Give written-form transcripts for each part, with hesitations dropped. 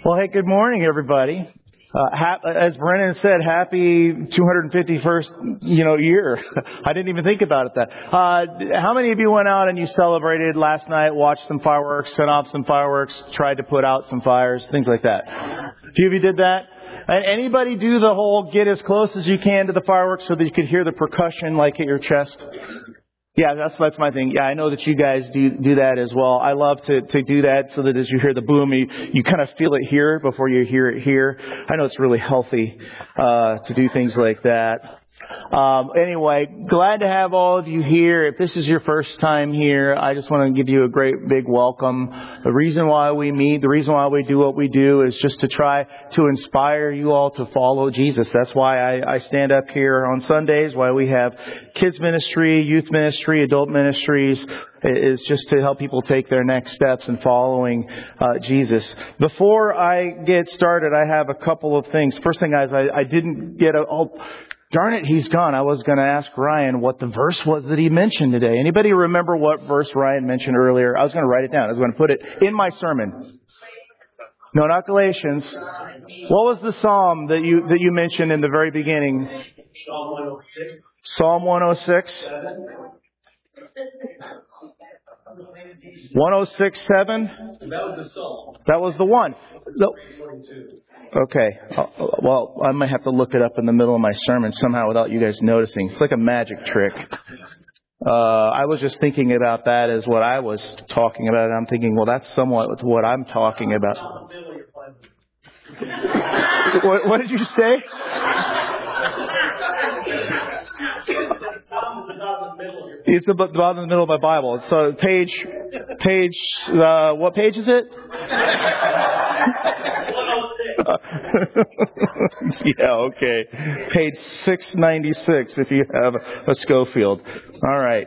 Well, hey, good morning, everybody. As Brennan said, happy 251st, year. I didn't even think about it that. How many of you went out and you celebrated last night, watched some fireworks, set off some fireworks, tried to put out some fires, things like that? A few of you did that? Anybody do the whole get as close as you can to the fireworks so that you could hear the percussion like hit your chest? Yeah, that's my thing. Yeah, I know that you guys do that as well. I love to do that so that as you hear the boom, you kind of feel it here before you hear it here. I know it's really healthy to do things like that. Anyway, glad to have all of you here. If this is your first time here, I just want to give you a great big welcome. The reason why we meet, the reason why we do what we do is just to try to inspire you all to follow Jesus. That's why I stand up here on Sundays, why we have kids ministry, youth ministry, adult ministries, is just to help people take their next steps in following Jesus. Before I get started, I have a couple of things. First thing, guys, I didn't get darn it, he's gone. I was going to ask Ryan what the verse was that he mentioned today. Anybody remember what verse Ryan mentioned earlier? I was going to write it down. I was going to put it in my sermon. No, not Galatians. What was the psalm that you mentioned in the very beginning? Psalm 106. Psalm 106? 106:7? That was the psalm. That was the one. Okay. Well, I might have to look it up in the middle of my sermon somehow without you guys noticing. It's like a magic trick. I was just thinking about that as what I was talking about. And I'm thinking, well, that's somewhat what I'm talking about. What did you say? It's about the bottom of the middle of my Bible. So page, what page is it? 106. Yeah, okay. Page 696 if you have a Schofield. All right.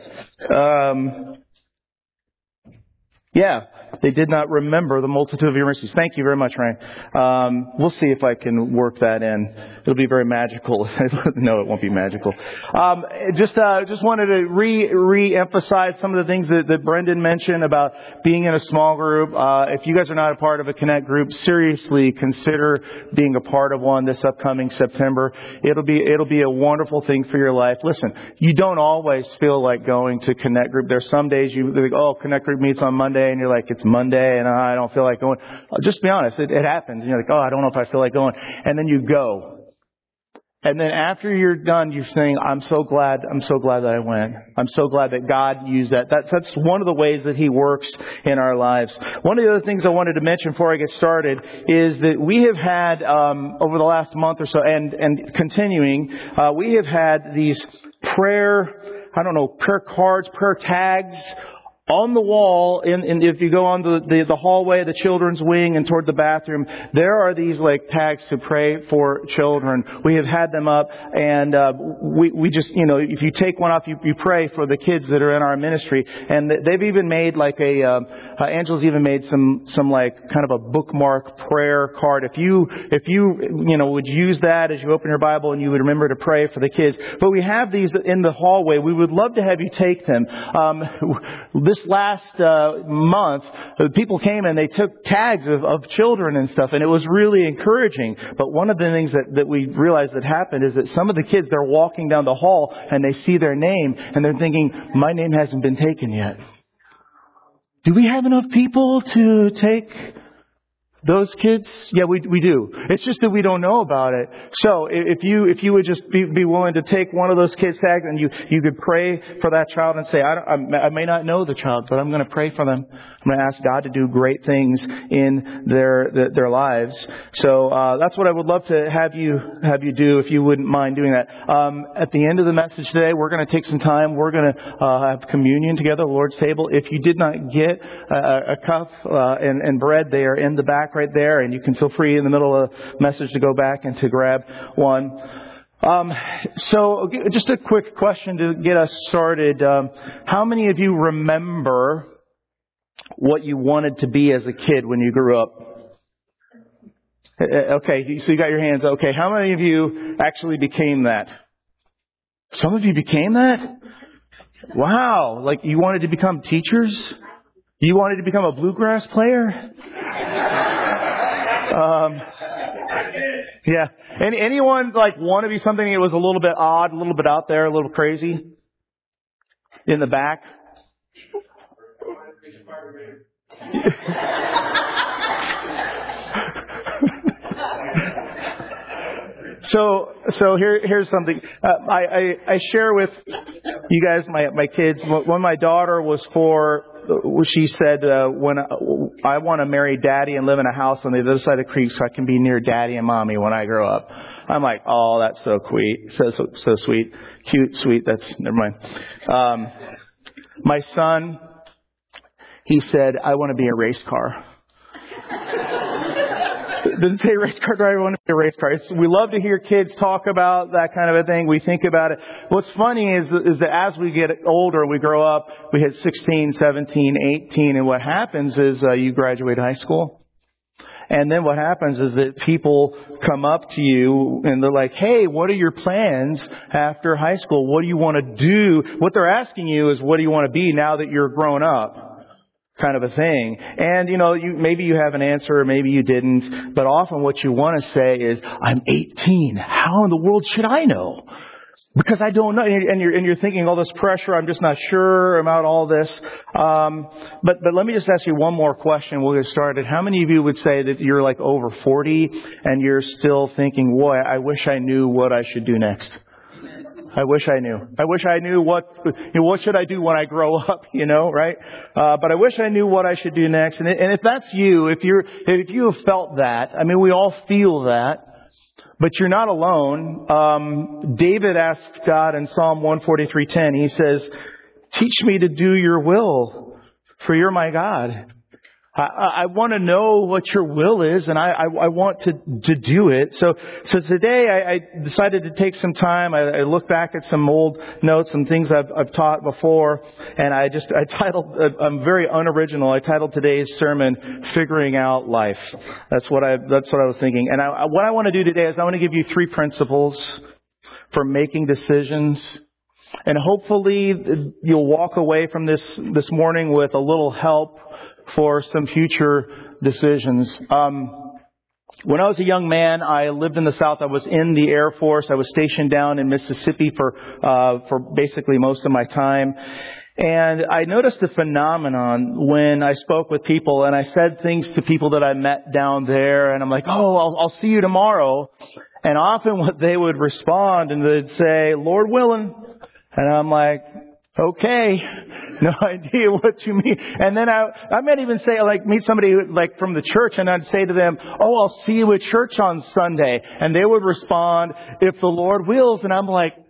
Yeah, they did not remember the multitude of your mercies. Thank you very much, Ryan. We'll see if I can work that in. It'll be very magical. No, it won't be magical. Just wanted to re-emphasize some of the things that Brendan mentioned about being in a small group. If you guys are not a part of a Connect group, seriously consider being a part of one this upcoming September. It'll be a wonderful thing for your life. Listen, you don't always feel like going to Connect group. There's some days you think, Connect group meets on Monday, and you're like, it's Monday, and I don't feel like going. Just be honest, it happens. And you're like, I don't know if I feel like going. And then you go. And then after you're done, you're saying, I'm so glad that I went. I'm so glad that God used that. That's one of the ways that He works in our lives. One of the other things I wanted to mention before I get started is that we have had, over the last month or so, and continuing, we have had these prayer cards, prayer tags, on the wall, and if you go on the hallway, the children's wing, and toward the bathroom, there are these tags to pray for children. We have had them up, and we just, if you take one off, you pray for the kids that are in our ministry. And they've even made Angela's even made some kind of a bookmark prayer card. If you would use that as you open your Bible and you would remember to pray for the kids. But we have these in the hallway. We would love to have you take them. This last month, people came and they took tags of children and stuff, and it was really encouraging. But one of the things that we realized that happened is that some of the kids, they're walking down the hall and they see their name and they're thinking, my name hasn't been taken yet. Do we have enough people to take those kids? Yeah, we do. It's just that we don't know about it. So if you would just be willing to take one of those kids' tags and you could pray for that child and say, I may not know the child, but I'm going to pray for them. I'm going to ask God to do great things in their lives. So that's what I would love to have you do, if you wouldn't mind doing that. At the end of the message today, we're going to take some time. We're going to have communion together, the Lord's table. If you did not get a cup and bread, they are in the back right there, and you can feel free in the middle of the message to go back and to grab one. So just a quick question to get us started. How many of you remember what you wanted to be as a kid when you grew up? Okay, so you got your hands. Okay, how many of you actually became that? Some of you became that? Wow, like you wanted to become teachers? You wanted to become a bluegrass player? Yeah. Anyone want to be something that was a little bit odd, a little bit out there, a little crazy? In the back? So here's something. I share with you guys, my kids. When my daughter was 4, she said, "When I want to marry Daddy and live in a house on the other side of the creek, so I can be near Daddy and Mommy when I grow up." I'm like, "Oh, that's so sweet, so sweet, cute, sweet." That's never mind. My son, he said, "I want to be a race car." Didn't say race car driver, I want to be a race car. We love to hear kids talk about that kind of a thing. We think about it. What's funny is that as we get older, we grow up, we hit 16, 17, 18, and what happens is you graduate high school. And then what happens is that people come up to you and they're like, "Hey, what are your plans after high school? What do you want to do?" What they're asking you is, what do you want to be now that you're grown up? Kind of a thing. And, maybe you have an answer or maybe you didn't. But often what you want to say is, "I'm 18. How in the world should I know? Because I don't know." And you're thinking all this pressure. I'm just not sure about all this. But let me just ask you one more question. We'll get started. How many of you would say that you're over 40 and you're still thinking, "Boy, I wish I knew what I should do next. I wish I knew. I wish I knew what should I do when I grow up, right? But I wish I knew what I should do next." And if that's you, if you have felt that, we all feel that, but you're not alone. David asks God in Psalm 143:10, he says, "Teach me to do your will, for you're my God." I want to know what your will is, and I want to do it. So today I decided to take some time. I looked back at some old notes, some things I've taught before, and I titled, I'm very unoriginal. I titled today's sermon, "Figuring Out Life." That's what I was thinking. And what I want to do today is I want to give you 3 principles for making decisions. And hopefully you'll walk away from this morning with a little help for some future decisions. When I was a young man, I lived in the South. I was in the Air Force. I was stationed down in Mississippi for basically most of my time. And I noticed a phenomenon when I spoke with people and I said things to people that I met down there, and I'm like, "Oh, I'll see you tomorrow." And often what they would respond and they'd say, "Lord willing." And I'm like, "Okay, no idea what you mean." And then I might even say, meet somebody from the church, and I'd say to them, "Oh, I'll see you at church on Sunday." And they would respond, "If the Lord wills." And I'm like,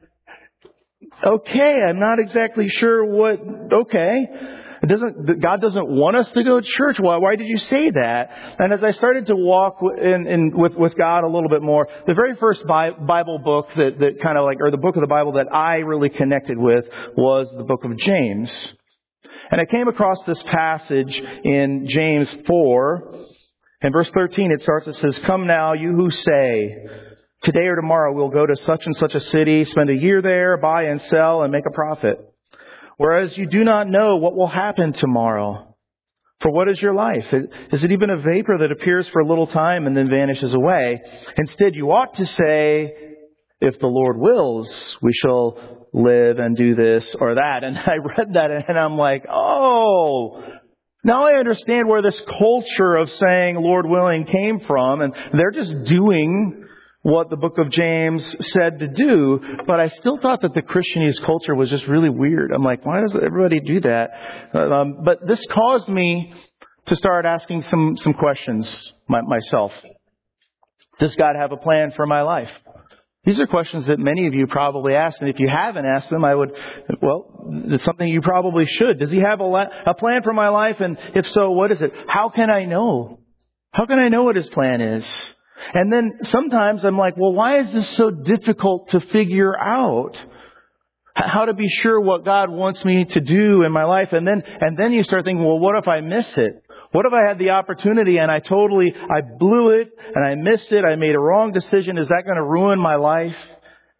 "Okay, I'm not exactly sure what, okay. God doesn't want us to go to church. Why did you say that?" And as I started to walk with God a little bit more, the very first Bible book that kind of or the book of the Bible that I really connected with was the book of James. And I came across this passage in James 4, and verse 13, it says, "Come now, you who say, 'Today or tomorrow we'll go to such and such a city, spend a year there, buy and sell, and make a profit. Whereas you do not know what will happen tomorrow. For what is your life? Is it even a vapor that appears for a little time and then vanishes away? Instead, you ought to say, if the Lord wills, we shall live and do this or that." And I read that and I'm like, "Oh, now I understand where this culture of saying Lord willing came from." And they're just doing what the book of James said to do, but I still thought that the Christianese culture was just really weird. I'm like, why does everybody do that? But this caused me to start asking some questions myself. Does God have a plan for my life? These are questions that many of you probably asked, and if you haven't asked them, it's something you probably should. Does He have a plan for my life? And if so, what is it? How can I know? How can I know what His plan is? And then sometimes I'm like, well, why is this so difficult to figure out? How to be sure what God wants me to do in my life. And then you start thinking, well, what if I miss it? What if I had the opportunity and I blew it and I missed it? I made a wrong decision. Is that going to ruin my life?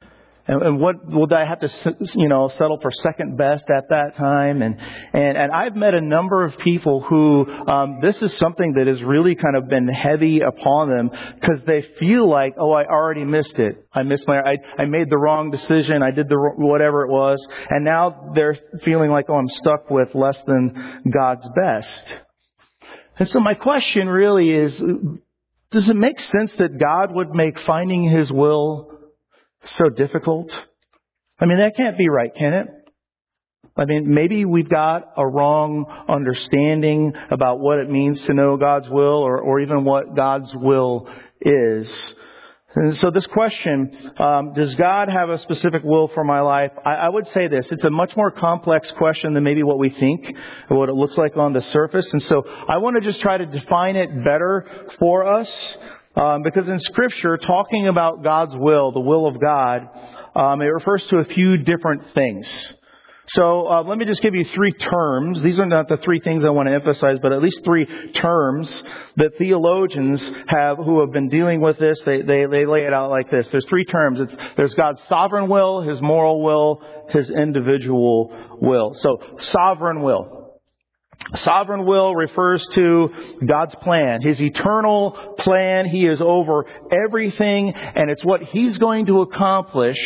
And what would I have to, settle for second best at that time? And I've met a number of people who, this is something that has really kind of been heavy upon them because they feel like, oh, I already missed it. I made the wrong decision. I did whatever it was. And now they're feeling like, oh, I'm stuck with less than God's best. And so my question really is, does it make sense that God would make finding His will so difficult? I mean, that can't be right, can it? I mean, maybe we've got a wrong understanding about what it means to know God's will or even what God's will is. And so this question, does God have a specific will for my life? I would say this. It's a much more complex question than maybe what we think or what it looks like on the surface. And so I want to just try to define it better for us. Because in Scripture, talking about God's will, the will of God, it refers to a few different things. So let me just give you three terms. These are not the three things I want to emphasize, but at least three terms that theologians who have been dealing with this. They lay it out like this. There's three terms. There's God's sovereign will, His moral will, His individual will. So sovereign will. Sovereign will refers to God's plan, His eternal plan. He is over everything, and it's what He's going to accomplish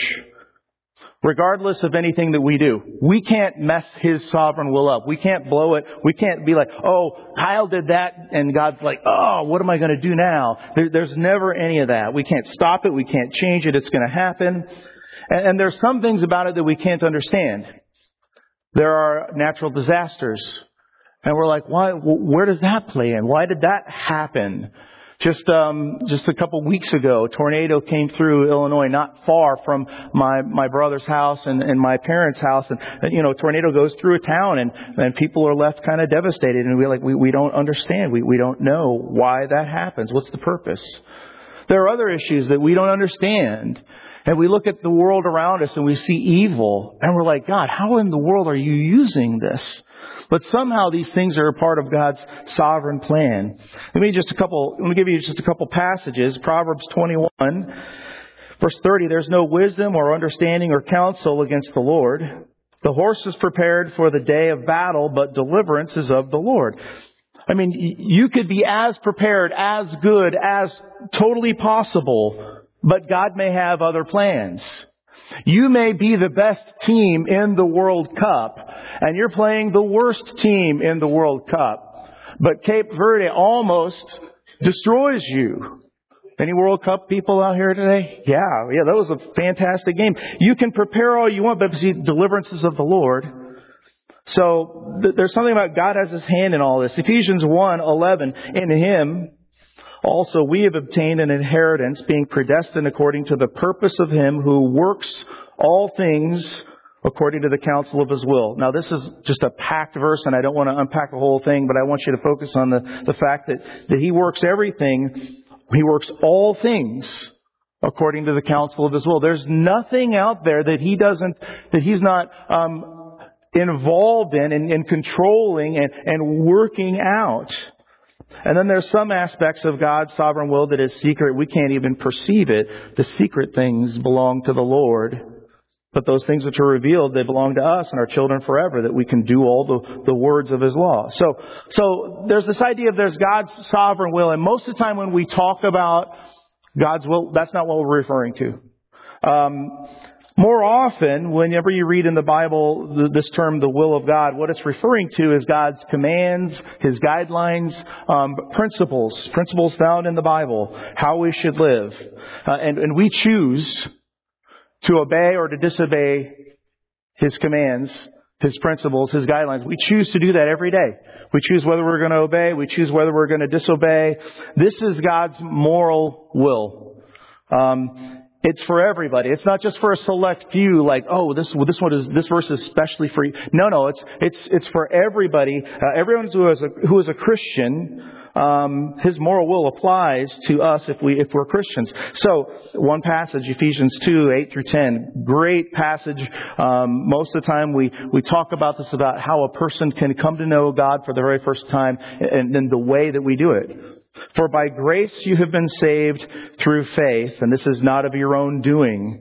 regardless of anything that we do. We can't mess His sovereign will up. We can't blow it. We can't be like, oh, Kyle did that, and God's like, oh, what am I going to do now? There's never any of that. We can't stop it. We can't change it. It's going to happen. And there's some things about it that we can't understand. There are natural disasters. And we're like, why? Where does that play in? Why did that happen? Just a couple weeks ago, a tornado came through Illinois, not far from my brother's house and my parents' house. And a tornado goes through a town and people are left kind of devastated. And we don't understand. We don't know why that happens. What's the purpose? There are other issues that we don't understand. And we look at the world around us and we see evil. And we're like, God, how in the world are you using this? But somehow these things are a part of God's sovereign plan. Let me give you just a couple passages. Proverbs 21, verse 30. There's no wisdom or understanding or counsel against the Lord. The horse is prepared for the day of battle, but deliverance is of the Lord. I mean, you could be as prepared, as good, as totally possible, but God may have other plans. You may be the best team in the World Cup, and you're playing the worst team in the World Cup. But Cape Verde almost destroys you. Any World Cup people out here today? Yeah, that was a fantastic game. You can prepare all you want, but see, deliverance is of the Lord. So there's something about God has His hand in all this. Ephesians 1:11, in Him also we have obtained an inheritance, being predestined according to the purpose of Him who works all things according to the counsel of His will. Now this is just a packed verse, and I don't want to unpack the whole thing, but I want you to focus on the fact that He works everything. He works all things according to the counsel of His will. There's nothing out there that He's not involved in controlling and working out. And then there's some aspects of God's sovereign will that is secret. We can't even perceive it. The secret things belong to the Lord. But those things which are revealed, they belong to us and our children forever, that we can do all the words of His law. So there's this idea of there's God's sovereign will. And most of the time when we talk about God's will, that's not what we're referring to. More often, whenever you read in the Bible this term, the will of God, what it's referring to is God's commands, His guidelines, principles found in the Bible, how we should live. And we choose to obey or to disobey His commands, His principles, His guidelines. We choose to do that every day. We choose whether we're going to obey. We choose whether we're going to disobey. This is God's moral will. It's for everybody. It's not just for a select few, like, oh, this verse is especially for you. No, it's for everybody. Everyone who is a Christian, his moral will applies to us if we're Christians. So, one passage, Ephesians 2:8-10, great passage. Most of the time we talk about this, about how a person can come to know God for the very first time, and then the way that we do it. For by grace you have been saved through faith, and this is not of your own doing.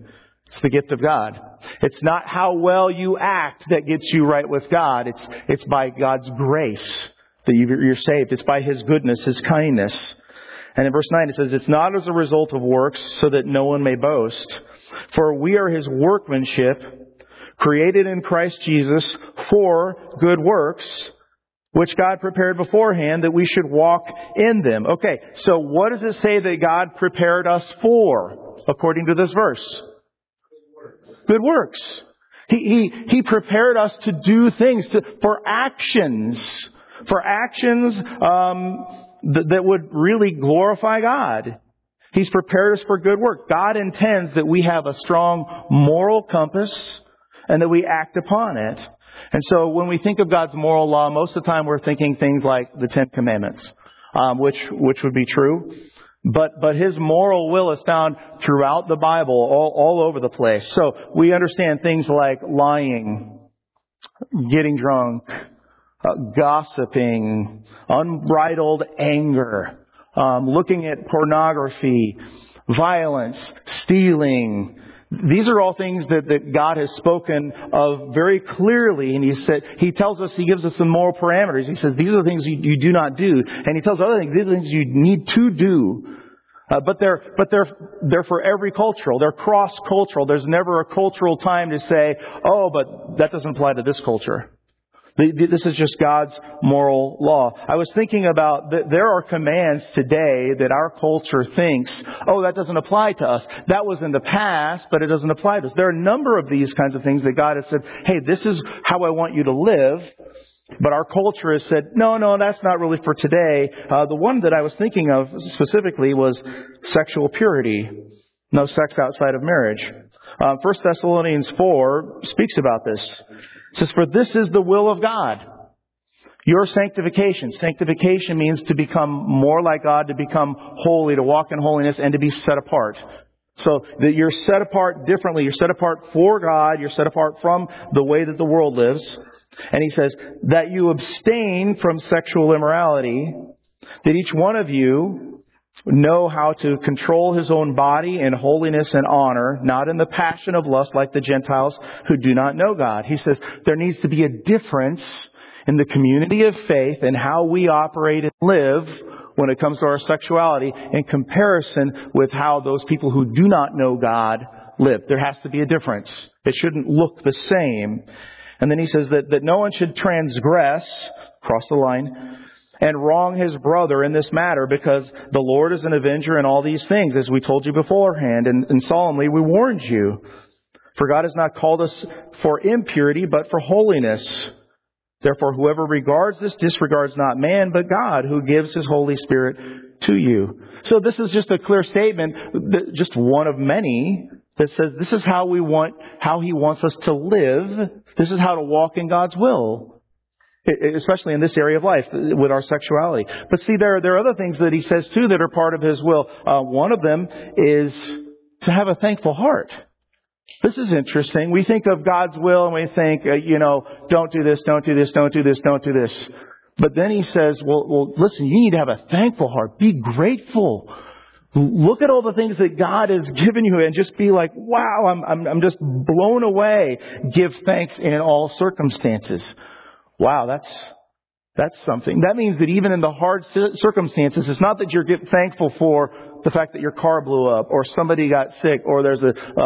It's the gift of God. It's not how well you act that gets you right with God. It's by God's grace that you're saved. It's by His goodness, His kindness. And in verse 9 it says, it's not as a result of works so that no one may boast. For we are His workmanship, created in Christ Jesus for good works, which God prepared beforehand that we should walk in them. Okay, so what does it say that God prepared us for, according to this verse? Good works. He prepared us to do things, for actions that would really glorify God. He's prepared us for good work. God intends that we have a strong moral compass and that we act upon it. And so when we think of God's moral law, most of the time we're thinking things like the Ten Commandments, which would be true. But His moral will is found throughout the Bible, all over the place. So we understand things like lying, getting drunk, gossiping, unbridled anger, looking at pornography, violence, stealing. These are all things that God has spoken of very clearly. And He tells us, He gives us some moral parameters. He says, these are the things you do not do. And He tells other things, these are the things you need to do. But they're for every cultural. They're cross-cultural. There's never a cultural time to say, oh, but that doesn't apply to this culture. This is just God's moral law. I was thinking about that there are commands today that our culture thinks, oh, that doesn't apply to us. That was in the past, but it doesn't apply to us. There are a number of these kinds of things that God has said, hey, this is how I want you to live. But our culture has said, no, that's not really for today. The one that I was thinking of specifically was sexual purity. No sex outside of marriage. 1 Thessalonians 4 speaks about this. It says, for this is the will of God, your sanctification. Sanctification means to become more like God, to become holy, to walk in holiness, and to be set apart. So that you're set apart differently. You're set apart for God. You're set apart from the way that the world lives. And He says that you abstain from sexual immorality, that each one of you know how to control his own body in holiness and honor, not in the passion of lust like the Gentiles who do not know God. He says there needs to be a difference in the community of faith and how we operate and live when it comes to our sexuality in comparison with how those people who do not know God live. There has to be a difference. It shouldn't look the same. And then he says that no one should transgress, cross the line, and wrong his brother in this matter, because the Lord is an avenger in all these things, as we told you beforehand, and solemnly we warned you. For God has not called us for impurity, but for holiness. Therefore, whoever regards this disregards not man, but God, who gives His Holy Spirit to you. So this is just a clear statement, just one of many, that says this is how He wants us to live. This is how to walk in God's will. Especially in this area of life, with our sexuality. But see, there are other things that He says too that are part of His will. One of them is to have a thankful heart. This is interesting. We think of God's will and we think, don't do this, don't do this, don't do this, don't do this. But then He says, well, listen, you need to have a thankful heart. Be grateful. Look at all the things that God has given you and just be like, wow, I'm just blown away. Give thanks in all circumstances. Wow, that's something. That means that even in the hard circumstances, it's not that you're thankful for the fact that your car blew up or somebody got sick or there's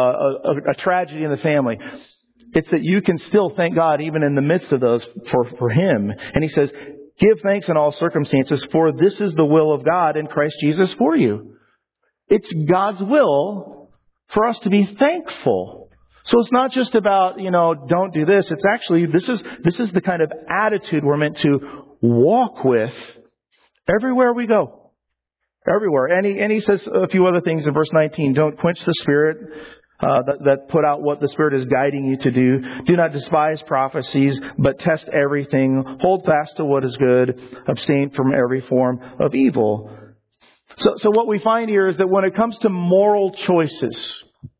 a tragedy in the family. It's that you can still thank God even in the midst of those for Him. And He says, give thanks in all circumstances, for this is the will of God in Christ Jesus for you. It's God's will for us to be thankful. So it's not just about, don't do this. It's actually, this is the kind of attitude we're meant to walk with everywhere we go. Everywhere. And he says a few other things in verse 19. Don't quench the Spirit, that put out what the Spirit is guiding you to do. Do not despise prophecies, but test everything. Hold fast to what is good. Abstain from every form of evil. So what we find here is that when it comes to moral choices,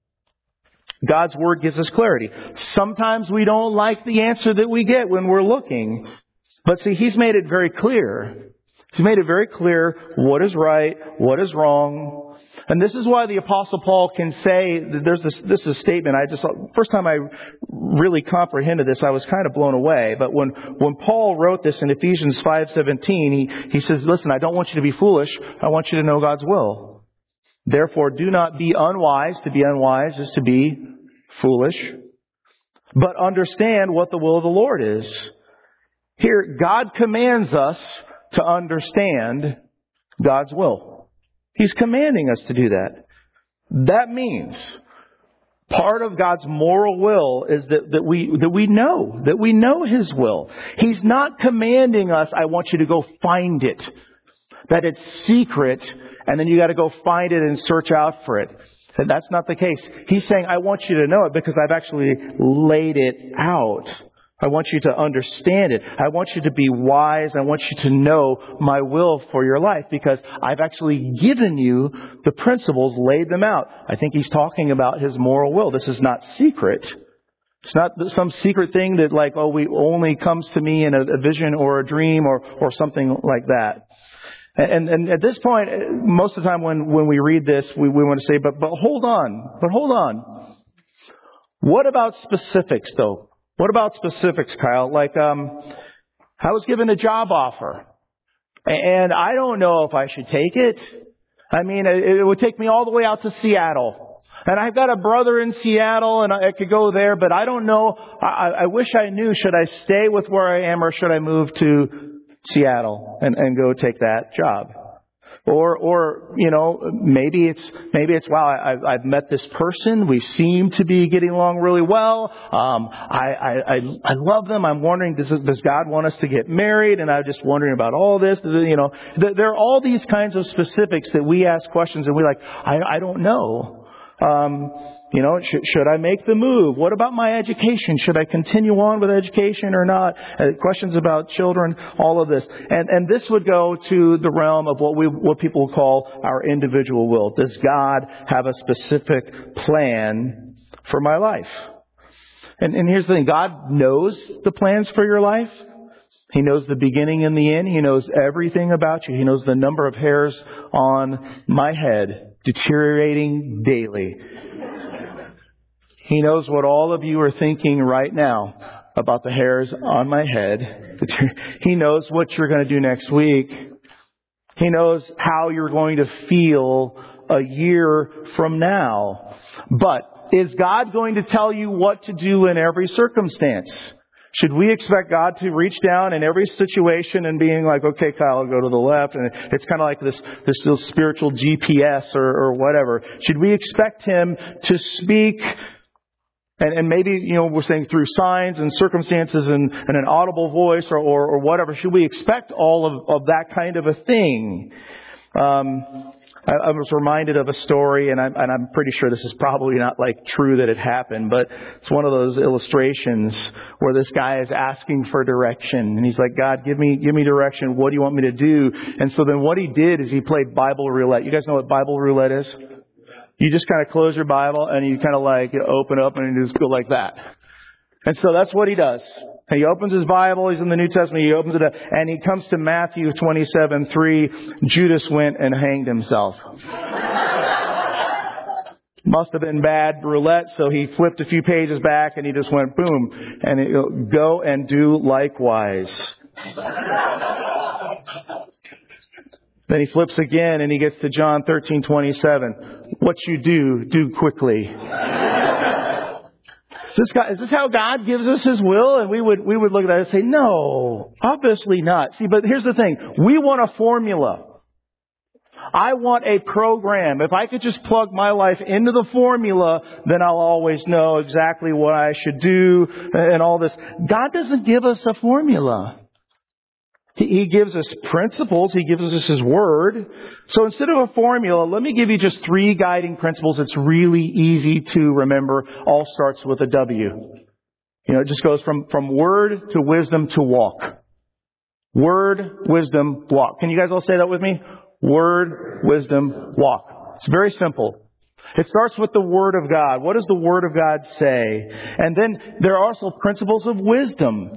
God's Word gives us clarity. Sometimes we don't like the answer that we get when we're looking. But see, He's made it very clear. He's made it very clear what is right, what is wrong. And this is why the Apostle Paul can say, this is a statement, first time I really comprehended this, I was kind of blown away. But when Paul wrote this in Ephesians 5:17, he says, listen, I don't want you to be foolish. I want you to know God's will. Therefore, do not be unwise. To be unwise is to be foolish. But understand what the will of the Lord is. Here, God commands us to understand God's will. He's commanding us to do that. That means part of God's moral will is that we know His will. He's not commanding us, I want you to go find it. That it's secret, and then you got to go find it and search out for it. And that's not the case. He's saying, I want you to know it because I've actually laid it out. I want you to understand it. I want you to be wise. I want you to know my will for your life because I've actually given you the principles, laid them out. I think he's talking about his moral will. This is not secret. It's not some secret thing that we only comes to me in a vision or a dream or something like that. And at this point, most of the time when we read this, we want to say, but hold on. What about specifics though? What about specifics, Kyle? I was given a job offer, and I don't know if I should take it. I mean, it would take me all the way out to Seattle. And I've got a brother in Seattle, and I could go there, but I don't know. I wish I knew. Should I stay with where I am, or should I move to Seattle and go take that job? Or maybe it's wow, I've met this person. We seem to be getting along really well. I love them. I'm wondering, does God want us to get married? And I'm just wondering about all this. There are all these kinds of specifics that we ask questions and we're like, I don't know. Should I make the move? What about my education? Should I continue on with education or not? Questions about children, all of this. And this would go to the realm of what people call our individual will. Does God have a specific plan for my life? And here's the thing. God knows the plans for your life. He knows the beginning and the end. He knows everything about you. He knows the number of hairs on my head, deteriorating daily. He knows what all of you are thinking right now about the hairs on my head. He knows what you're going to do next week. He knows how you're going to feel a year from now. But is God going to tell you what to do in every circumstance? Should we expect God to reach down in every situation and being like, okay, Kyle, I'll go to the left? And it's kind of like this little spiritual GPS or whatever. Should we expect Him to speak and maybe, we're saying through signs and circumstances and an audible voice or whatever? Should we expect all of that kind of a thing? I was reminded of a story, and I'm pretty sure this is probably not true that it happened, but it's one of those illustrations where this guy is asking for direction, and he's like, God, give me direction. What do you want me to do? And so then what he did is he played Bible roulette. You guys know what Bible roulette is? You just kind of close your Bible and you kind of open up and you just go like that. And so that's what he does. He opens his Bible. He's in the New Testament. He opens it up and he comes to Matthew 27:3. Judas went and hanged himself. Must have been bad roulette. So he flipped a few pages back and he just went boom. And it, go and do likewise. Then he flips again and he gets to John 13:27. What you do quickly. Is this how God gives us His will? And we would look at that and say, no, obviously not. See, but here's the thing. We want a formula. I want a program. If I could just plug my life into the formula, then I'll always know exactly what I should do and all this. God doesn't give us a formula. He gives us principles. He gives us His Word. So instead of a formula, let me give you just 3 guiding principles. It's really easy to remember. All starts with a W. It just goes from word to wisdom to walk. Word, wisdom, walk. Can you guys all say that with me? Word, wisdom, walk. It's very simple. It starts with the Word of God. What does the Word of God say? And then there are also principles of wisdom.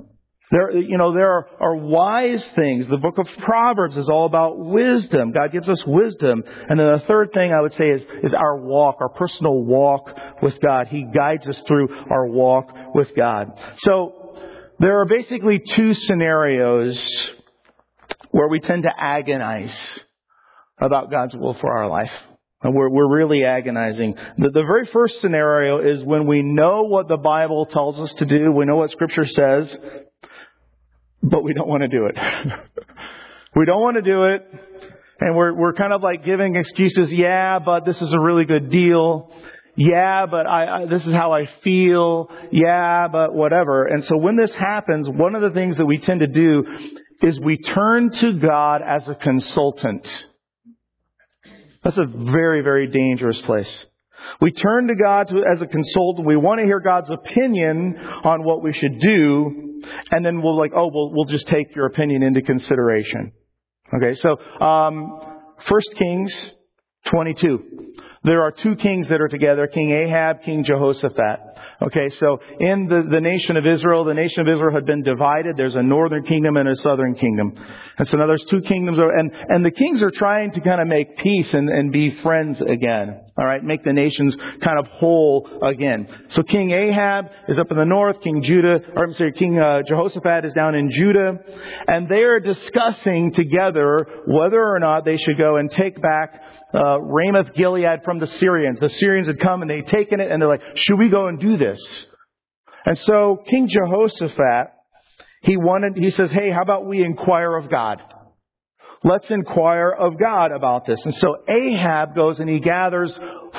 There are wise things. The book of Proverbs is all about wisdom. God gives us wisdom. And then the third thing I would say is our walk, our personal walk with God. He guides us through our walk with God. So there are basically two scenarios where we tend to agonize about God's will for our life. And we're really agonizing. The very first scenario is when we know what the Bible tells us to do. We know what Scripture says. But we don't want to do it. We don't want to do it. And we're kind of like giving excuses. Yeah, but this is a really good deal. Yeah, but this is how I feel. Yeah, but whatever. And so when this happens, one of the things that we tend to do is we turn to God as a consultant. That's a very, very dangerous place. We turn to God as a consultant. We want to hear God's opinion on what we should do. And then we'll just take your opinion into consideration. Okay, so 1 Kings 22. There are two kings that are together, King Ahab, King Jehoshaphat. Okay, so in the nation of Israel had been divided. There's a northern kingdom and a southern kingdom. And so now there's two kingdoms, and the kings are trying to kind of make peace and be friends again. All right, make the nations kind of whole again. So King Ahab is up in the north, King Jehoshaphat is down in Judah, and they are discussing together whether or not they should go and take back Ramoth Gilead from the Syrians. The Syrians had come and they'd taken it, and they're like, should we go and do this? And so King Jehoshaphat, he says, hey, how about we inquire of God? Let's inquire of God about this. And so Ahab goes and he gathers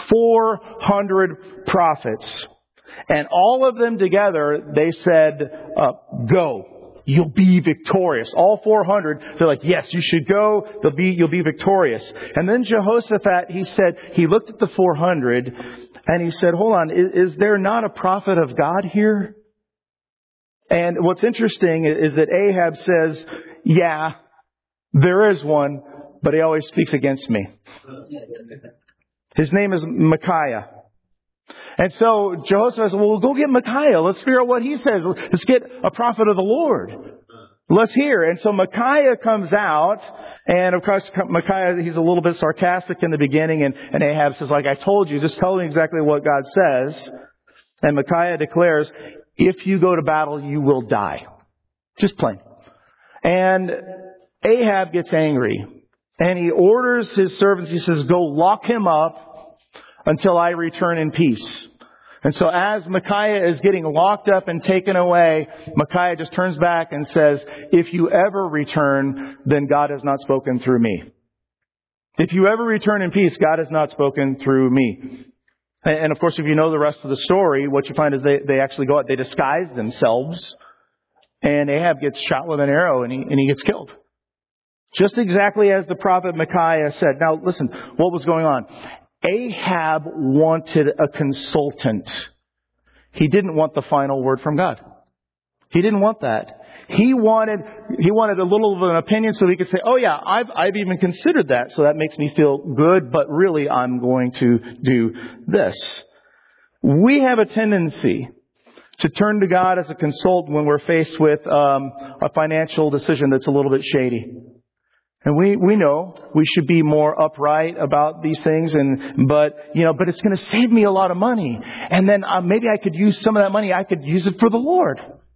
400 prophets. And all of them together, they said, go. You'll be victorious. All 400, they're like, yes, you should go. You'll be victorious. And then Jehoshaphat, he looked at the 400 and he said, hold on, is there not a prophet of God here? And what's interesting is that Ahab says, yeah, there is one, but he always speaks against me. His name is Micaiah. And so Jehoshaphat says, well, go get Micaiah. Let's figure out what he says. Let's get a prophet of the Lord. Let's hear. And so Micaiah comes out. And of course, Micaiah, he's a little bit sarcastic in the beginning. And Ahab says, like I told you, just tell me exactly what God says. And Micaiah declares, if you go to battle, you will die. Just plain. And Ahab gets angry. And he orders his servants, he says, go lock him up until I return in peace. And so as Micaiah is getting locked up and taken away, Micaiah just turns back and says, if you ever return, then God has not spoken through me. If you ever return in peace, God has not spoken through me. And of course, if you know the rest of the story, what you find is they actually go out, they disguise themselves, and Ahab gets shot with an arrow and he gets killed. Just exactly as the prophet Micaiah said. Now listen, what was going on? Ahab wanted a consultant. He didn't want the final word from God. He didn't want that. He wanted a little of an opinion so he could say, oh yeah, I've even considered that, so that makes me feel good, but really I'm going to do this. We have a tendency to turn to God as a consultant when we're faced with a financial decision that's a little bit shady. And we know we should be more upright about these things, but it's going to save me a lot of money. And then maybe I could use some of that money. I could use it for the Lord.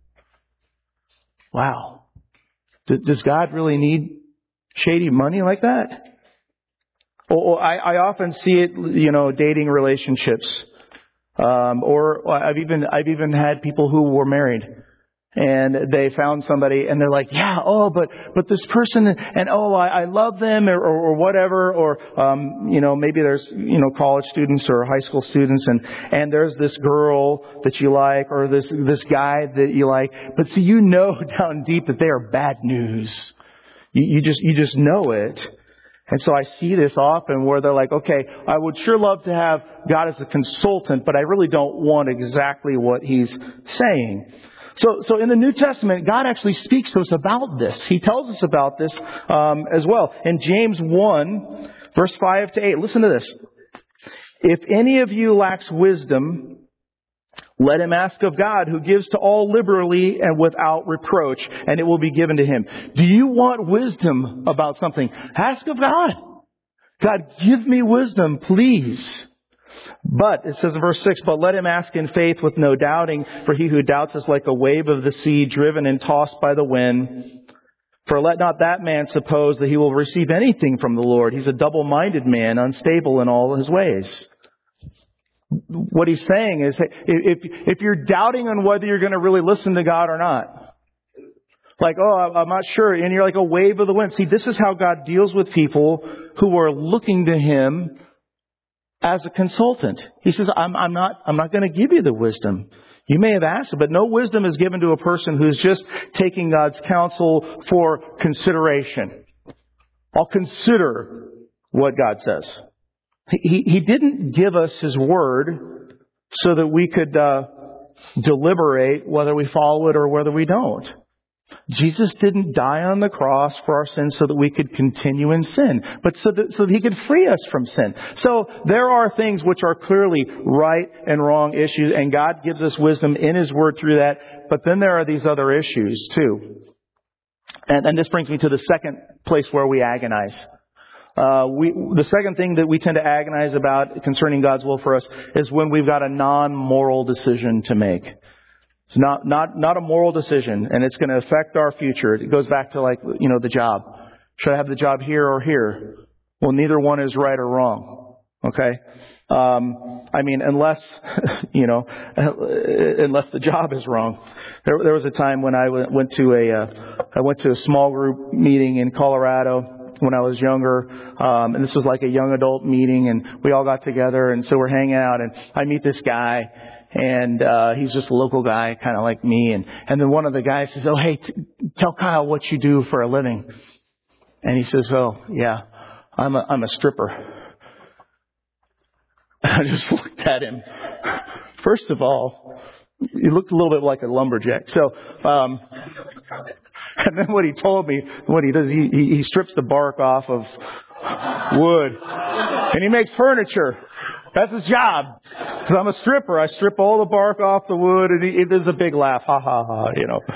Wow. Does God really need shady money like that? Or I often see it, dating relationships. Or I've even had people who were married. And they found somebody and they're like, yeah, but this person, and I love them or whatever, or, maybe there's, college students or high school students and there's this girl that you like or this guy that you like. But see, down deep that they are bad news. You just know it. And so I see this often where they're like, okay, I would sure love to have God as a consultant, but I really don't want exactly what he's saying. So in the New Testament, God actually speaks to us about this. He tells us about this as well. In James 1, verse 5 to 8, listen to this. If any of you lacks wisdom, Let him ask of God, who gives to all liberally and without reproach, and it will be given to him. Do you want wisdom about something? Ask of God. God, give me wisdom, please. But, it says in verse 6, but let him ask in faith with no doubting, for he who doubts is like a wave of the sea driven and tossed by the wind. For let not that man suppose that he will receive anything from the Lord. He's a double-minded man, unstable in all his ways. What he's saying is, if you're doubting on whether you're going to really listen to God or not, like, oh, I'm not sure, and you're like a wave of the wind. See, this is how God deals with people who are looking to Him as a consultant. He says, I'm not going to give you the wisdom. You may have asked, but no wisdom is given to a person who's just taking God's counsel for consideration. I'll consider what God says. He didn't give us His Word so that we could deliberate whether we follow it or whether we don't. Jesus didn't die on the cross for our sins so that we could continue in sin, but so that He could free us from sin. So there are things which are clearly right and wrong issues, and God gives us wisdom in His Word through that. But then there are these other issues too. And this brings me to the second place where we agonize. The second thing that we tend to agonize about concerning God's will for us is when we've got a non-moral decision to make. It's not a moral decision, and it's going to affect our future. It goes back to the job. Should I have the job here or here? Well, neither one is right or wrong. Okay? Unless, unless the job is wrong. There was a time when I went to a small group meeting in Colorado when I was younger, and this was like a young adult meeting, and we all got together, and so we're hanging out, and I meet this guy, and he's just a local guy, kind of like me, and then one of the guys says, oh, hey, tell Kyle what you do for a living. And he says, oh, yeah, I'm a stripper. I just looked at him. First of all, he looked a little bit like a lumberjack. So, and then what he told me, what he does, he strips the bark off of wood, and he makes furniture. That's his job. Because I'm a stripper, I strip all the bark off the wood, and there's a big laugh, ha ha ha,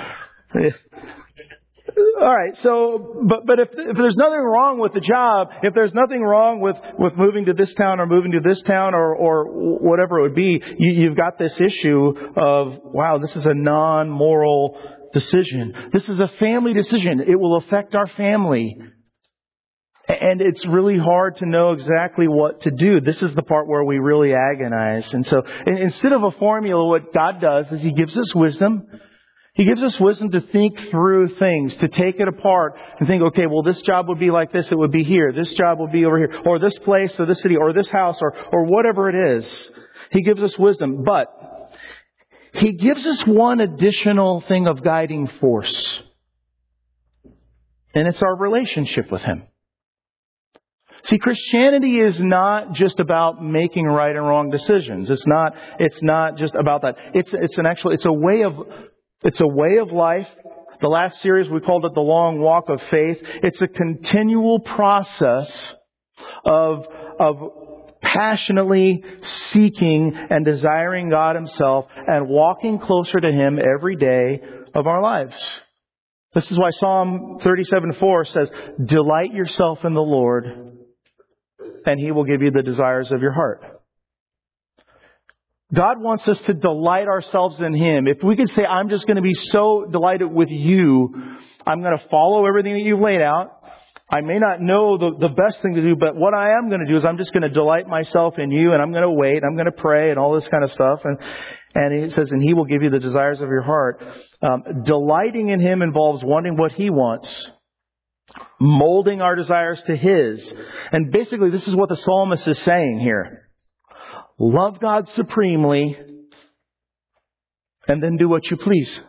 All right, so, but if there's nothing wrong with the job, if there's nothing wrong with moving to this town or moving to this town or whatever it would be, you've got this issue of, wow, this is a non-moral decision. This is a family decision. It will affect our family. And it's really hard to know exactly what to do. This is the part where we really agonize. And so instead of a formula, what God does is He gives us wisdom. He gives us wisdom to think through things, to take it apart and think, okay, well, this job would be like this. It would be here. This job would be over here. Or this place or this city or this house or whatever it is. He gives us wisdom. But He gives us one additional thing of guiding force. And it's our relationship with Him. See, Christianity is not just about making right and wrong decisions. It's not just about that. It's a way of life. The last series we called it the long walk of faith. It's a continual process of passionately seeking and desiring God Himself and walking closer to Him every day of our lives. This is why Psalm 37:4 says, delight yourself in the Lord, and He will give you the desires of your heart. God wants us to delight ourselves in Him. If we could say, I'm just going to be so delighted with you, I'm going to follow everything that you've laid out. I may not know the best thing to do, but what I am going to do is I'm just going to delight myself in you, and I'm going to wait, I'm going to pray, and all this kind of stuff. And it says, and He will give you the desires of your heart. Delighting in Him involves wanting what He wants, molding our desires to His. And basically, this is what the psalmist is saying here. Love God supremely, and then do what you please.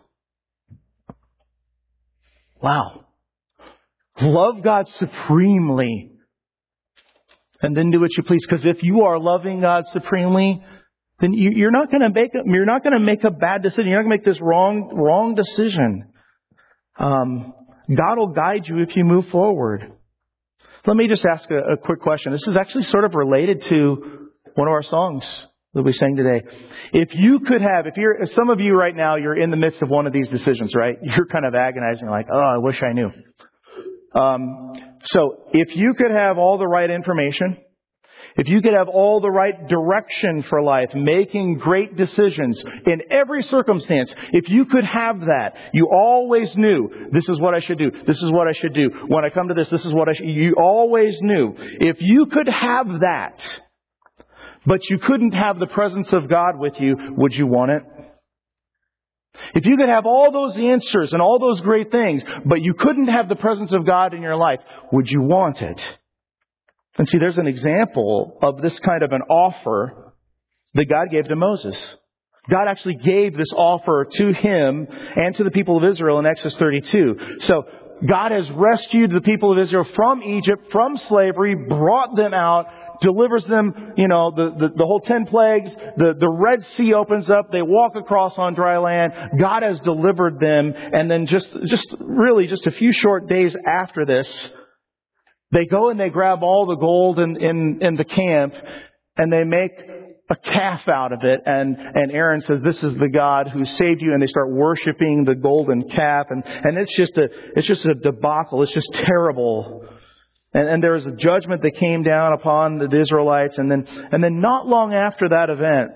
Wow. Love God supremely, and then do what you please. Because if you are loving God supremely, then you're not going to make a bad decision. You're not going to make this wrong decision. God will guide you if you move forward. Let me just ask a quick question. This is actually sort of related to one of our songs that we sang today. If some of you right now, you're in the midst of one of these decisions, right? You're kind of agonizing like, oh, I wish I knew. So if you could have all the right information, if you could have all the right direction for life, making great decisions in every circumstance, if you could have that, you always knew, this is what I should do, this is what I should do. When I come to this is what you always knew. If you could have that, but you couldn't have the presence of God with you, would you want it? If you could have all those answers and all those great things, but you couldn't have the presence of God in your life, would you want it? And see, there's an example of this kind of an offer that God gave to Moses. God actually gave this offer to him and to the people of Israel in Exodus 32. So God has rescued the people of Israel from Egypt, from slavery, brought them out, delivers them, the whole 10 plagues, the Red Sea opens up, they walk across on dry land, God has delivered them, and then just a few short days after this, they go and they grab all the gold in the camp, and they make a calf out of it, and Aaron says, this is the God who saved you, and they start worshiping the golden calf, and it's just a debacle, it's just terrible. And there was a judgment that came down upon the Israelites. And then not long after that event,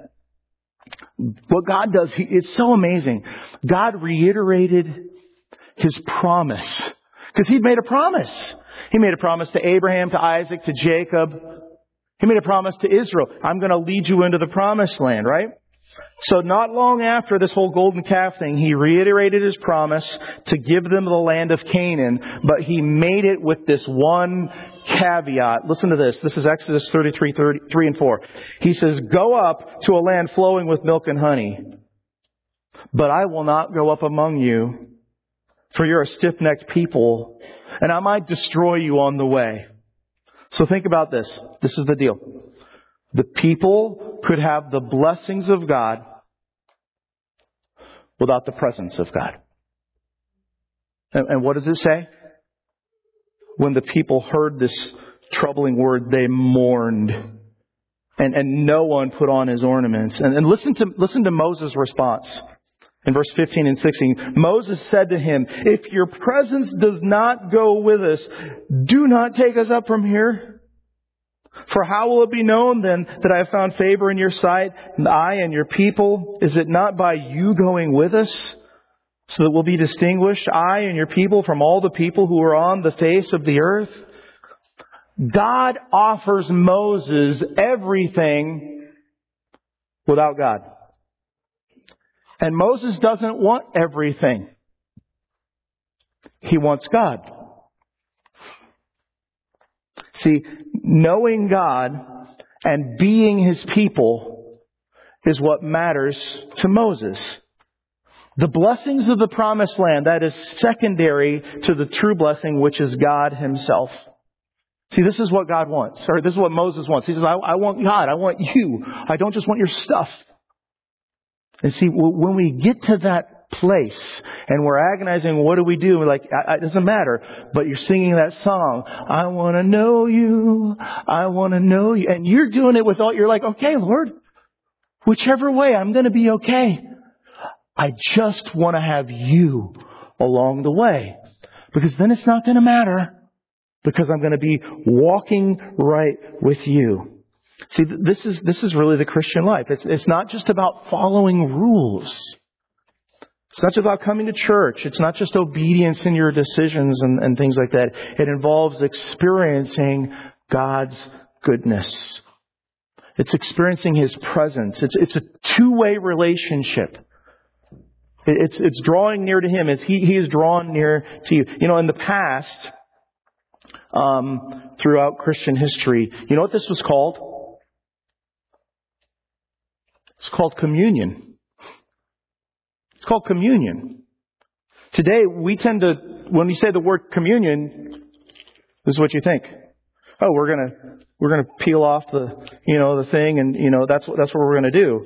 what God does, it's so amazing. God reiterated His promise. Because He'd made a promise. He made a promise to Abraham, to Isaac, to Jacob. He made a promise to Israel. I'm going to lead you into the promised land, right? So not long after this whole golden calf thing, He reiterated His promise to give them the land of Canaan, but He made it with this one caveat. Listen to this. This is Exodus 33, 3 and 4. He says, go up to a land flowing with milk and honey, but I will not go up among you, for you're a stiff-necked people, and I might destroy you on the way. So think about this. This is the deal. The people could have the blessings of God without the presence of God. And what does it say? When the people heard this troubling word, they mourned. And no one put on his ornaments. And listen to Moses' response. In verse 15 and 16, Moses said to him, if your presence does not go with us, do not take us up from here. For how will it be known then that I have found favor in your sight, and I and your people? Is it not by you going with us, so that we'll be distinguished, I and your people, from all the people who are on the face of the earth? God offers Moses everything without God. And Moses doesn't want everything. He wants God. See, knowing God and being His people is what matters to Moses. The blessings of the promised land, that is secondary to the true blessing, which is God Himself. See, this is what God wants, or this is what Moses wants. He says, I want God, I want you. I don't just want your stuff. And see, when we get to that place and we're agonizing, what do we do? We're like, it doesn't matter. But you're singing that song, I want to know you. I want to know you. And you're doing it with all, you're like, okay, Lord, whichever way, I'm going to be okay. I just want to have you along the way. Because then it's not going to matter. Because I'm going to be walking right with you. See, this is really the Christian life. It's not just about following rules. It's not just about coming to church. It's not just obedience in your decisions and things like that. It involves experiencing God's goodness. It's experiencing His presence. It's a two-way relationship. It's drawing near to Him as He is drawn near to you. You know, in the past, throughout Christian history, you know what this was called? It's called communion. It's called communion. Today, we tend to, when we say the word communion, this is what you think. Oh, we're gonna peel off the thing, and that's what we're gonna do.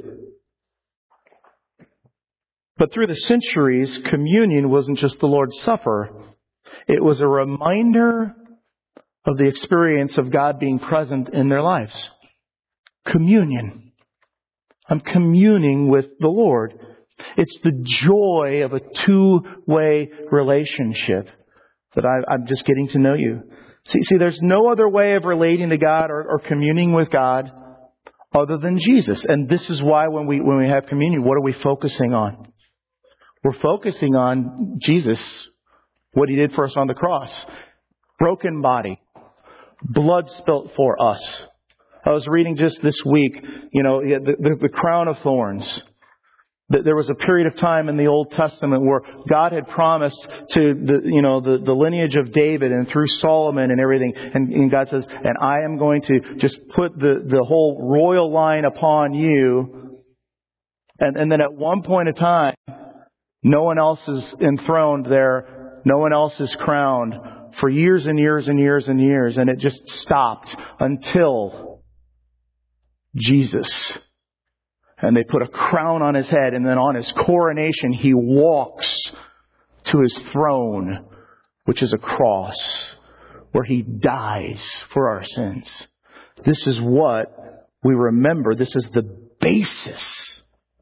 But through the centuries, communion wasn't just the Lord's Supper. It was a reminder of the experience of God being present in their lives. Communion. I'm communing with the Lord. It's the joy of a two-way relationship that I'm just getting to know you. See, there's no other way of relating to God or communing with God other than Jesus. And this is why when we have communion, what are we focusing on? We're focusing on Jesus, what He did for us on the cross. Broken body, blood spilt for us. I was reading just this week, the crown of thorns. There was a period of time in the Old Testament where God had promised to the lineage of David and through Solomon and everything. And God says, and I am going to just put the whole royal line upon you. And then at one point in time, no one else is enthroned there. No one else is crowned for years and years and years and years. And it just stopped until Jesus. And they put a crown on His head, and then on His coronation, He walks to His throne, which is a cross, where He dies for our sins. This is what we remember. This is the basis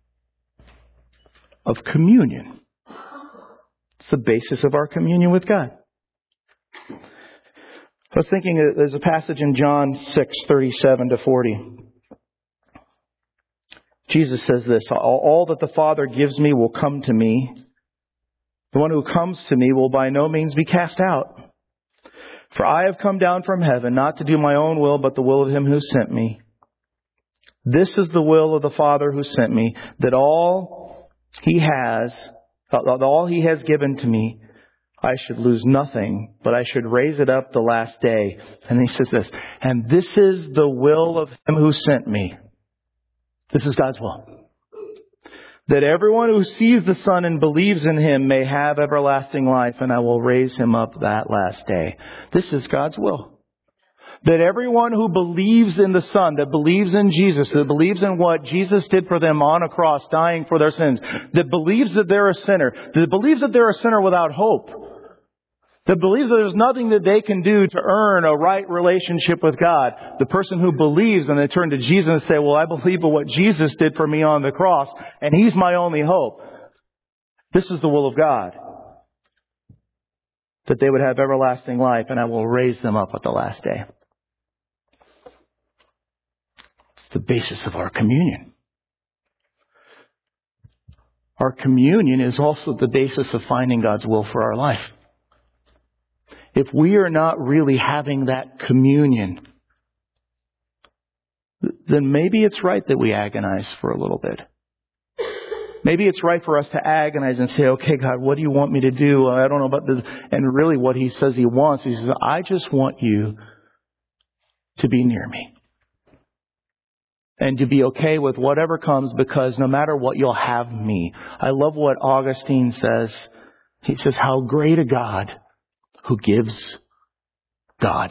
of communion. It's the basis of our communion with God. I was thinking there's a passage in John 6:37-40. Jesus says this, all that the Father gives me will come to me. The one who comes to me will by no means be cast out. For I have come down from heaven not to do my own will, but the will of Him who sent me. This is the will of the Father who sent me, that all He has given to me, I should lose nothing, but I should raise it up the last day. And He says this, and this is the will of Him who sent me. This is God's will. That everyone who sees the Son and believes in Him may have everlasting life, and I will raise him up that last day. This is God's will. That everyone who believes in the Son, that believes in Jesus, that believes in what Jesus did for them on a cross, dying for their sins, that believes that they're a sinner, that believes that they're a sinner without hope, that believes that there's nothing that they can do to earn a right relationship with God. The person who believes and they turn to Jesus and say, well, I believe in what Jesus did for me on the cross, and He's my only hope. This is the will of God. That they would have everlasting life, and I will raise them up at the last day. It's the basis of our communion. Our communion is also the basis of finding God's will for our life. If we are not really having that communion, then maybe it's right that we agonize for a little bit. Maybe it's right for us to agonize and say, okay, God, what do you want me to do? I don't know about this. And really what He says He wants, He says, I just want you to be near me. And to be okay with whatever comes, because no matter what, you'll have me. I love what Augustine says. He says, how great a God who gives God.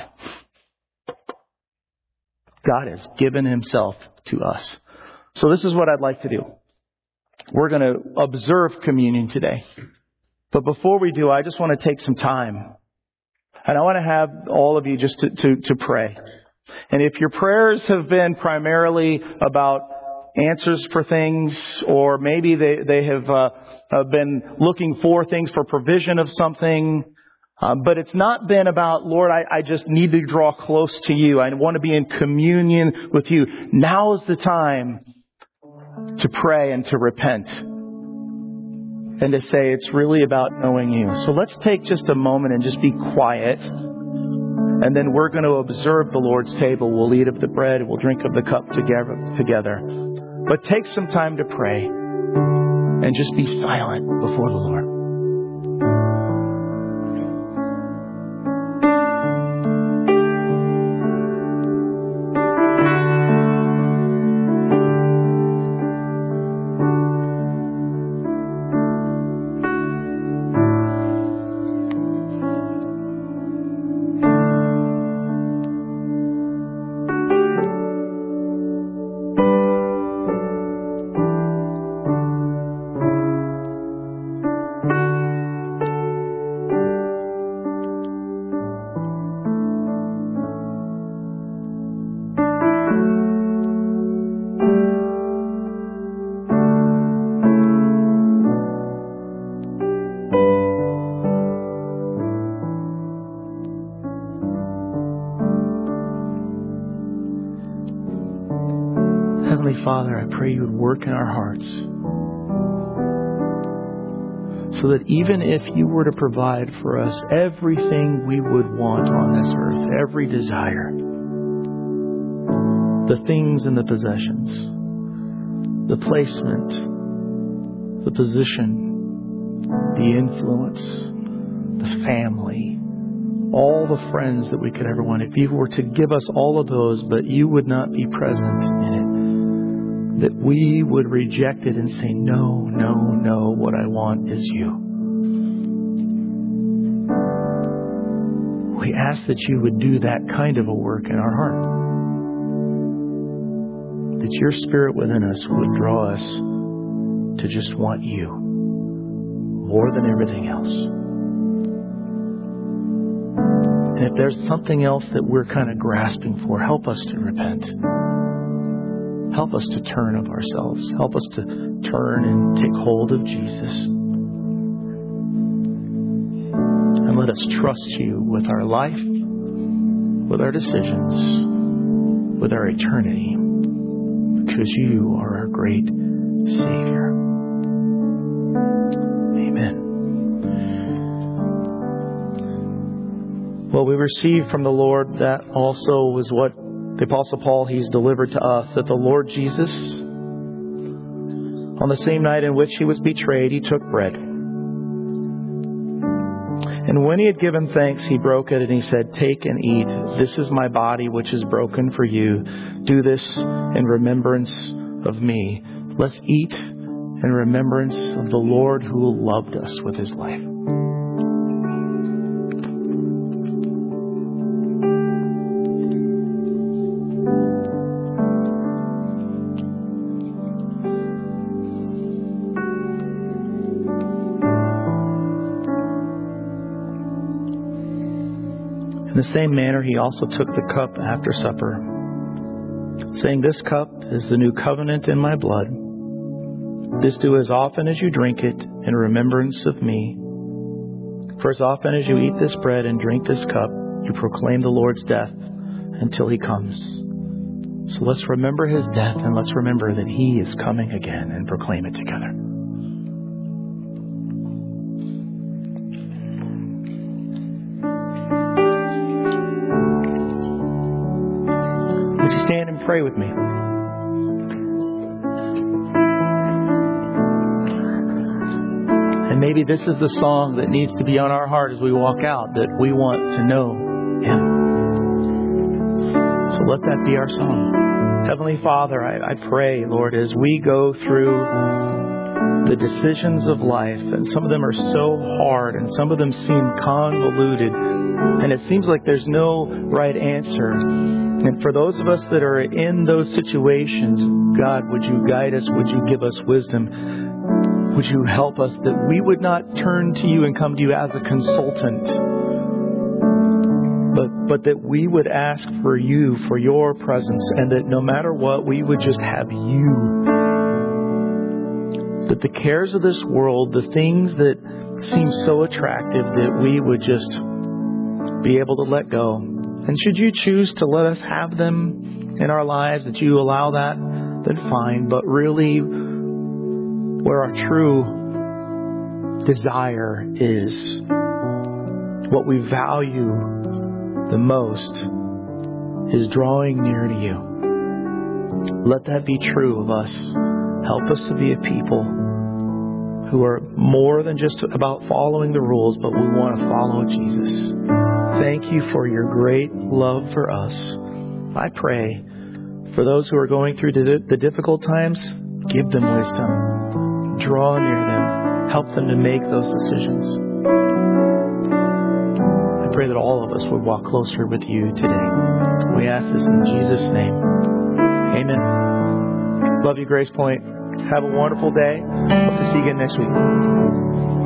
God has given Himself to us. So this is what I'd like to do. We're going to observe communion today. But before we do, I just want to take some time. And I want to have all of you just to pray. And if your prayers have been primarily about answers for things, or maybe they have been looking for things for provision of something, but it's not been about, Lord, I just need to draw close to you. I want to be in communion with you. Now is the time to pray and to repent. And to say it's really about knowing you. So let's take just a moment and just be quiet. And then we're going to observe the Lord's table. We'll eat of the bread. We'll drink of the cup together. But take some time to pray. And just be silent before the Lord. Heavenly Father, I pray you would work in our hearts so that even if you were to provide for us everything we would want on this earth, every desire, the things and the possessions, the placement, the position, the influence, the family, all the friends that we could ever want. If you were to give us all of those, but you would not be present in it, that we would reject it and say, no, no, no, what I want is you. We ask that you would do that kind of a work in our heart. That your Spirit within us would draw us to just want you more than everything else. And if there's something else that we're kind of grasping for, help us to repent. Help us to turn of ourselves. Help us to turn and take hold of Jesus. And let us trust you with our life, with our decisions, with our eternity, because you are our great Savior. Amen. Well, we received from the Lord that also was what the Apostle Paul, he's delivered to us, that the Lord Jesus, on the same night in which he was betrayed, he took bread. And when he had given thanks, he broke it and he said, "Take and eat. This is my body, which is broken for you. Do this in remembrance of me." Let's eat in remembrance of the Lord who loved us with his life. In the same manner, he also took the cup after supper, saying, "This cup is the new covenant in my blood. This do as often as you drink it in remembrance of me. For as often as you eat this bread and drink this cup, you proclaim the Lord's death until he comes." So let's remember his death, and let's remember that he is coming again, and proclaim it together. Would you stand and pray with me? And maybe this is the song that needs to be on our heart as we walk out, that we want to know him. So let that be our song. Heavenly Father, I pray, Lord, as we go through the decisions of life, and some of them are so hard, and some of them seem convoluted, and it seems like there's no right answer. And for those of us that are in those situations, God, would you guide us? Would you give us wisdom? Would you help us that we would not turn to you and come to you as a consultant, but that we would ask for you, for your presence, and that no matter what, we would just have you. That the cares of this world, the things that seem so attractive, that we would just be able to let go. And should you choose to let us have them in our lives, that you allow that, then fine. But really, where our true desire is, what we value the most, is drawing near to you. Let that be true of us. Help us to be a people who are more than just about following the rules, but we want to follow Jesus. Thank you for your great love for us. I pray for those who are going through the difficult times, give them wisdom. Draw near them. Help them to make those decisions. I pray that all of us would walk closer with you today. We ask this in Jesus' name. Amen. Love you, Grace Point. Have a wonderful day. Hope to see you again next week.